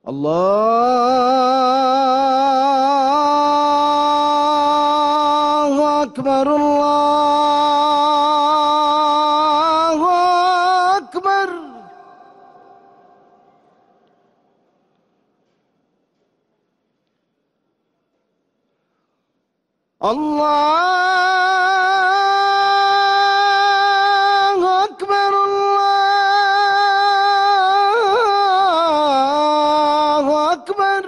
الله أكبر، الله أكبر. الله أكبر، الله أكبر.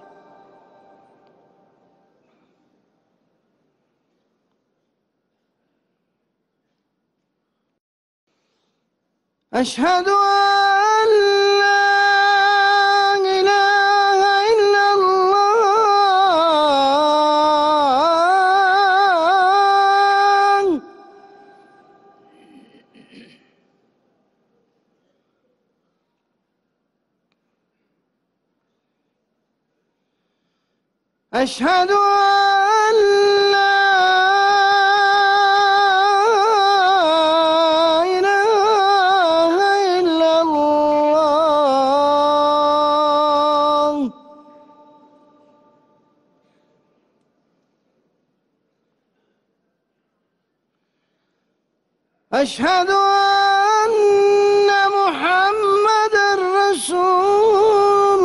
أشهد أن لا إله إلا الله. أشهد أن لا إله إلا الله. أشهد أن محمدًا رسول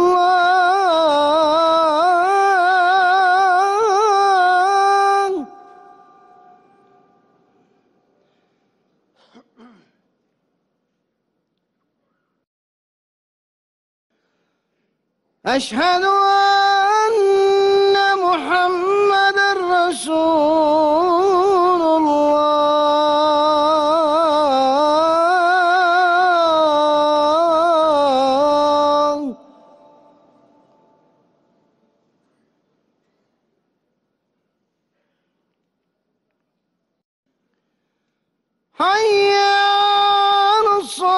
الله. أشهد أن محمدًا رسول الله. حي على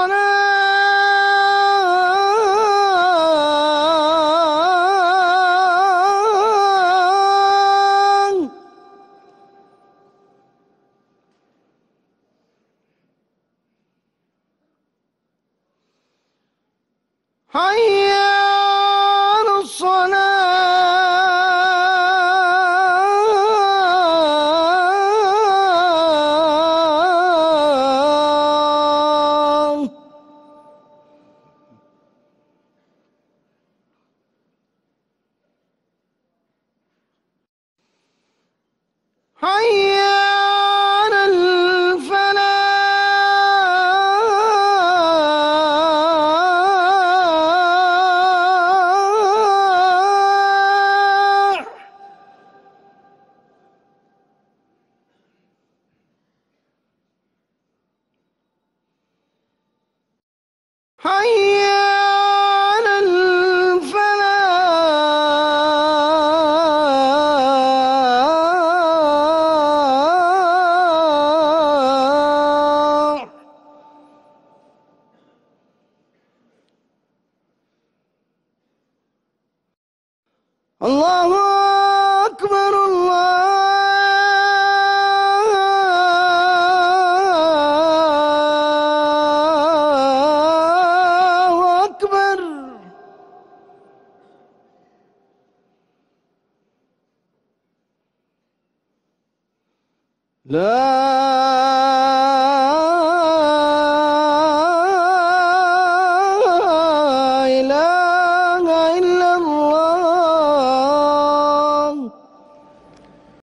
الصلاة. حي على الصلاة. حي على الفلاح. حي على الفلاح. الله أكبر، الله أكبر. لا